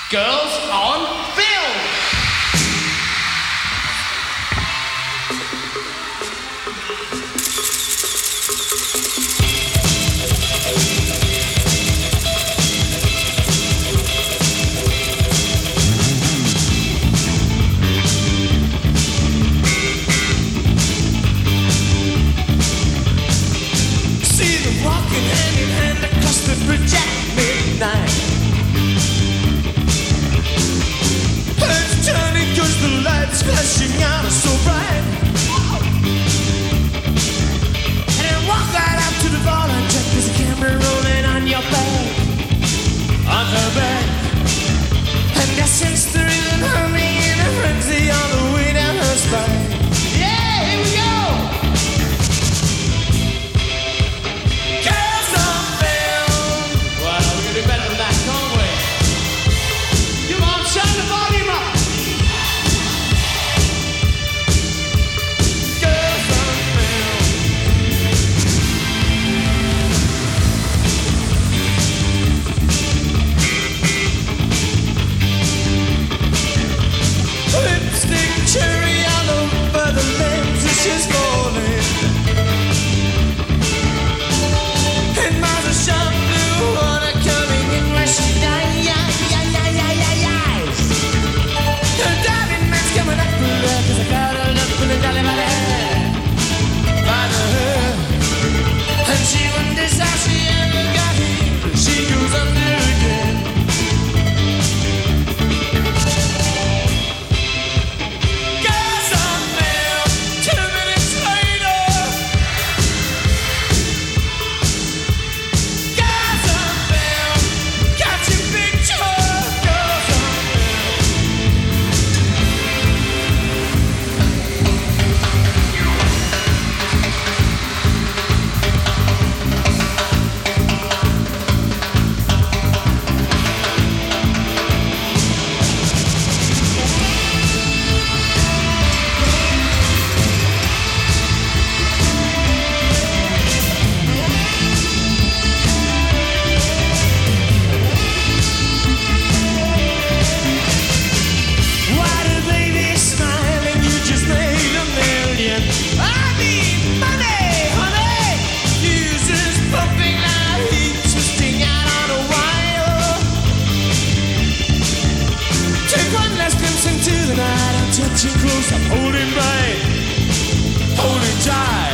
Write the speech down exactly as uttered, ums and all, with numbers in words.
Girls on Film. See them walking hand in hand across the bridge at midnight. Heads turning 'cause the lights flashing out are so bright. And then walk right out to the ball and check there's a camera rolling on your back, on her back. And I sense the rhythm humming in a frenzy on the way down her spine. Yeah, here we go. Girls on film. Well, we're gonna do better than that, can't we? Come on, turn the volume up. Girls on film. Lipstick cherry all over the lens as she's falling. And miles of sharp blue water coming in where she dies. Her diving man's coming up for her 'cause I got her up in the dolly by the hair, by the hair. And she wonders how she ever got here. She goes under again. Girls on film, two minutes later. Girls on film, catch a picture. Girls on Why do baby smile and you just made a million? I need money, honey. Fuses pumping out heat, twisting out on a wire. Take one last glimpse into the night. I'm touching close, I'm holding right, holding tight.